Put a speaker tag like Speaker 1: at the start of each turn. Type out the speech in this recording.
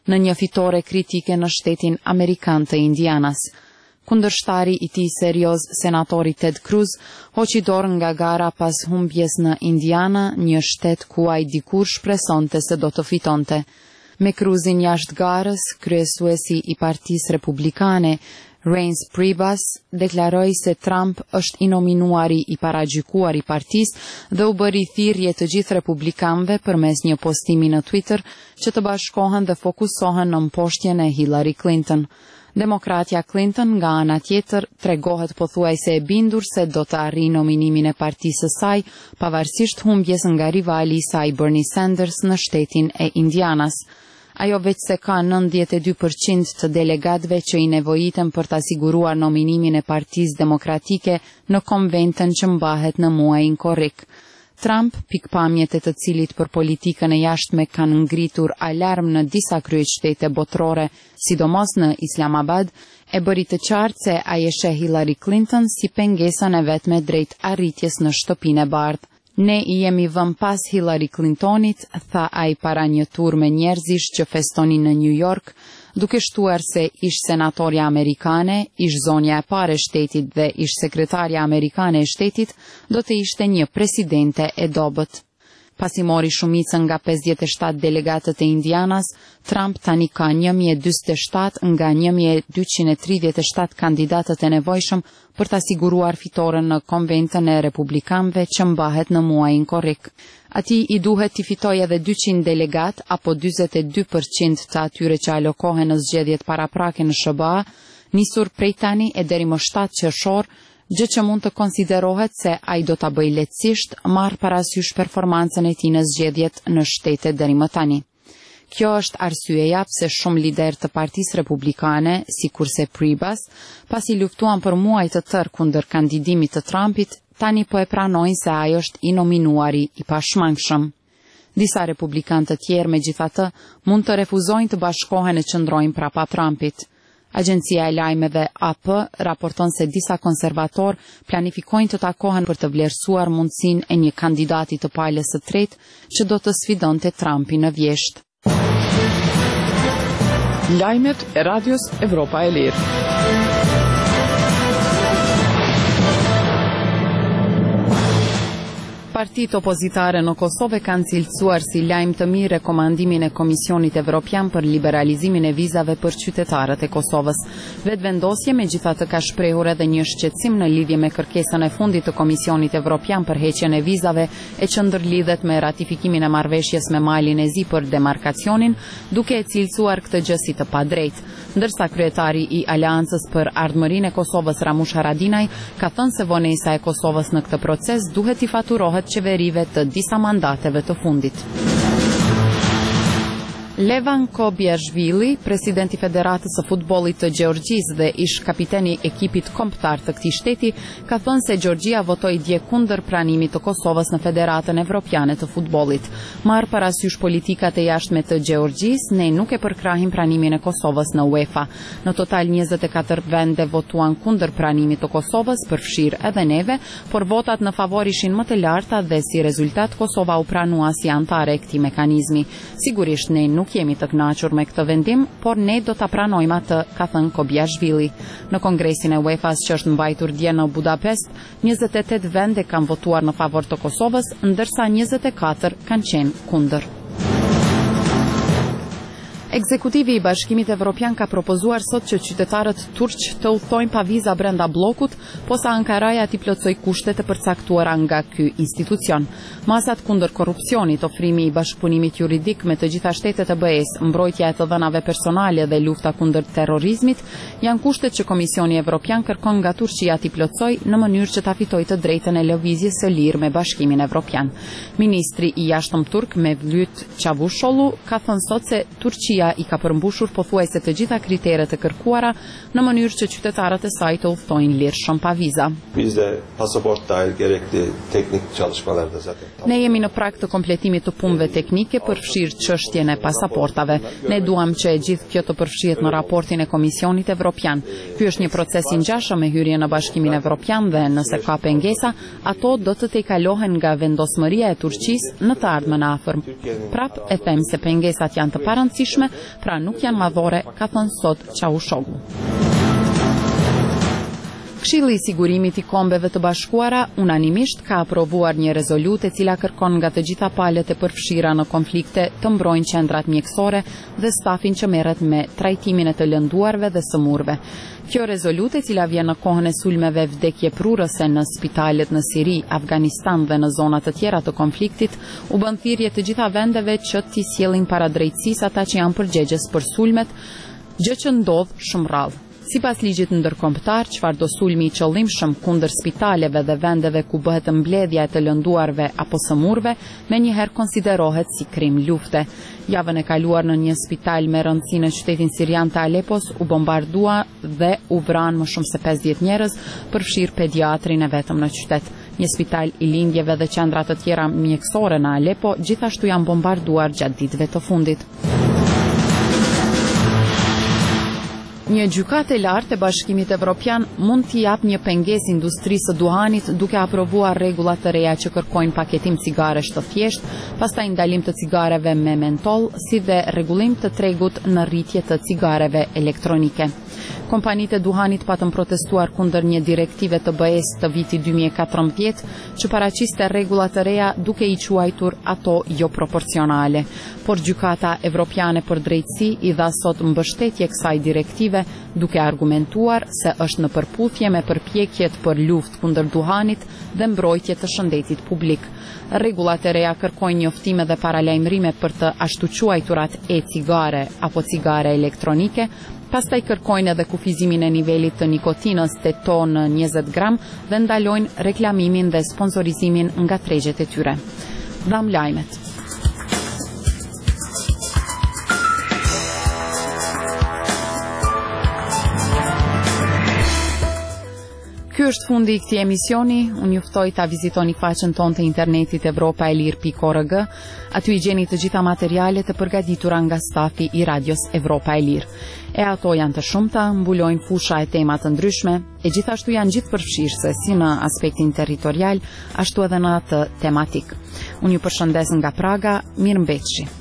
Speaker 1: në një fitore kritike në shtetin Amerikan të Indianas. Kundërshtari i tij serioz, senatori Ted Cruz, hoqi dorë nga gara pas humbjes në Indiana, një shtet ku ai dikur shpresonte se do të fitonte. Me Cruzin jashtë garës, kryesuesi i Partisë Republikane, Reince Priebus, deklaroi se Trump është i nominuari i paragjykuar i partisë dhe u bëri thirrje të gjithë republikanëve përmes një postimi në Twitter që të bashkohen dhe fokusohen në mposhtjen e Hillary Clinton. Demokratja Clinton nga ana tjetër tregohet pothuajse e bindur se do të arrijë nominimin e partisë së saj, pavarësisht humbjes nga rivali i saj Bernie Sanders në shtetin e Indianas. Ajo veç se ka 92% të delegatëve që i nevojiten për të siguruar nominimin e Partisë Demokratike në konventën që mbahet në muajin korrik. Trump, pikpamjet e të cilit për politikën e jashtme kanë ngritur alarm në disa kryeshtete botërore, sidomos në Islamabad, e bëri të qartë se ai e sheh Hillary Clinton si pengesën e vetme drejt arritjes në shtëpinë e bardhë. Ne I jemi vënë pas Hillary Clintonit, tha ai para një turme njerëzish që festonin në New York, duke shtuar se ish senatorja amerikane, ish zonja e parë e shtetit dhe ish sekretarja amerikane e shtetit do të ishte një presidente e dobët. Pasi mori shumicën nga 57 delegatët e Indianas, Trump tani ka 1047 nga 1237 kandidatët e nevojshëm për të siguruar fitoren në konventën e republikanëve që mbahet në muajin korrik. Atij I duhet t'i fitojë edhe 200 delegat apo 42% të atyre që alokohen në zgjedhjet paraprake në SBA, nisur prej tani e deri më 7 qershor, gjë që mund të konsiderohet se ai do ta bëjë lehtësisht marr parasysh performancën e tij në zgjedhjet në shtete deri më tani. Kjo është arsyeja pse shumë lider të Partisë Republikane, sikurse Priebus, pasi luftuan për muaj të tërë kundër kandidimit të Trumpit, tani po e pranojnë se ai është I nominuari I pashmangshëm. Disa republikanë të tjerë megjithatë mund të refuzojnë të bashkohen e qëndrojnë prapa Trumpit. Agjencia e lajmeve AP raporton se disa konservator planifikojnë të takohen për të vlerësuar mundësinë e një kandidati të palës së tretë që do të sfidonte Trumpin në vjeshtë.
Speaker 2: Lajmet e Radios Evropa e Lirë.
Speaker 1: Partitë opozitare në Kosovë kanë cilësuar si lajm të mirë rekomandimin e Komisionit Evropian për liberalizimin e vizave për qytetarët e Kosovës. Vetvendosje megjithatë ka shprehur edhe një shqetësim në lidhje me kërkesën e fundit të Komisionit Evropian për heqjen e vizave e që ndërlidhet me ratifikimin e marrëveshjes me Malin e Zi për demarkacionin, duke e cilësuar këtë gjë si të padrejtë. Ndërsa kryetari I Aleancës për Ardhmërinë e Kosovës Ramush Haradinaj ka thënë se vonesa e Kosovës në këtë proces duhet I faturohet qeverive të disa mandateve të fundit. Levan Kobiashvili, presidenti Federatës së Futbollit të Gjeorgjisë dhe ish kapiteni ekipit kombëtar të këtij shteti, ka thënë se Gjeorgjia votoi dje kundër pranimit të Kosovës në Federatën Evropiane të Futbollit. Marr parasysh politikat e jashtme të Gjeorgjisë, ne nuk e përkrahim pranimin e Kosovës në UEFA. Në total 24 vende votuan kundër pranimit të Kosovës, përfshirë edhe neve, por votat në favor ishin më të larta dhe si rezultat Kosova u pranua si antare e këtij mekanizmi. Sigurisht ne nuk jemi të kënaqur me këtë vendim, por ne do ta pranojmë atë, ka thënë Kobiashvili. Në kongresin e UEFA-s që është mbajtur dje në Budapest, 28 vende kanë votuar në favor të Kosovës, ndërsa 24 kanë qenë kundër. Ekzekutivi I Bashkimit Evropian ka propozuar sot që qytetarët turq të udhtojnë pa viza brenda bllokut, posa Ankaraja t'i plotësoj kushtet e përcaktuara nga ky institucion. Masat kundër korrupsionit, ofrimi I bashkëpunimit juridik me të gjitha shtetet e BE-s, mbrojtja e të dhënave personale dhe lufta kundër terrorizmit janë kushtet që Komisioni Evropian kërkon nga Turqia t'i plotësoj në mënyrë që ta fitojë të drejtën e lëvizjes së lirë me Bashkimin Evropian. Ministri I jashtëm turk Mevlüt Çavuşoğlu ka thënë sot se Turqia I ka përmbushur pothuajse të gjitha kriteret e kërkuara në mënyrë që qytetarët e saj të udhtojnë lirshëm. pa viza.
Speaker 3: Bizde pasaport dahil gerekli teknik çalışmalar da zaten.
Speaker 1: Ne jemi në prag të kompletimit të punëve teknike përfshirë çështjen e pasaportave. Ne duam që e gjithë kjo të përfshihet në raportin e Komisionit Evropian. Ky është një proces i ngjashëm me hyrjen në Bashkimin Evropian dhe nëse ka pengesa, ato do të tejkalohen nga vendosmëria e Turqisë në të ardhmen e afërm. Prap e them se pengesat janë të parëndësishme, pra nuk janë madhore, ka thënë sot Çavushogu. Këshilli i Sigurimit i Kombeve të Bashkuara unanimisht ka aprovuar një rezolutë e cila kërkon nga të gjitha palët e përfshira në konflikte të mbrojnë qendrat mjekësore dhe stafin që merret me trajtimin e të lënduarve dhe sëmurve. Kjo rezolutë, e cila vjen në kohën e sulmeve vdekjeprurëse në spitalet në Siri, Afganistan dhe në zona të tjera të konfliktit, u bën thirrje të gjitha vendeve që t'i sjellin para drejtësisë ata që janë përgjegjës për sulmet, gjë që ndodh shumë rrallë. Sipas ligjit ndërkombëtar, çfarëdo sulmi i qëllimshëm kundër spitaleve dhe vendeve ku bëhet mbledhja e të lënduarve apo sëmurve, menjëherë konsiderohet si krim lufte. Javën e kaluar në një spital me rëndësi në qytetin sirian të Alepos u bombardua dhe u vranë më shumë se 50 njerëz, përfshirë pediatrin e vetëm në qytet. Një spital i lindjeve dhe qendra të tjera mjekësore në Alepo gjithashtu janë bombarduar gjatë ditëve të fundit. Një gjykatë e lartë e Bashkimit Evropian mund t'i jap një pengesë industrisë së duhanit duke aprovuar rregulla të reja që kërkojnë paketim cigaresh të thjeshtë, pastaj ndalim të cigareve me mentol, si dhe rregullim të tregut në rritje të cigareve elektronike. Kompanitë e duhanit patën protestuar kundër një direktive të BE-s të vitit 2014 që paraqiste rregulla të reja duke i quajtur ato jo proporcionale. Por Gjykata Evropiane për Drejtësi i dha sot mbështetje kësaj direktive duke argumentuar se është në përputhje me përpjekjet për luftë kundër duhanit dhe mbrojtje të shëndetit publik. Rregullat e reja kërkojnë njoftime dhe paralajmërime për të ashtu quajturat e-cigare apo cigare elektronike, pastaj kërkojnë edhe kufizimin e nivelit të nikotinës teto në 20 gram dhe ndalojnë reklamimin dhe sponsorizimin nga tregjet e tyre. Dham lajmet. Ky është fundi i këtij emisioni. Unë ju ftoj ta vizitoni faqen tonë të internetit evropaelir.org. Aty i gjeni të gjitha materialet e përgatitura nga stafi i Radios Evropa e Lirë. E ato janë të shumta, mbulojnë fusha e tema të ndryshme, e gjithashtu janë gjithë përfshirëse si në aspektin territorial, ashtu edhe në atë tematik. Unë ju përshëndes nga Praga, mirëmbëjtje.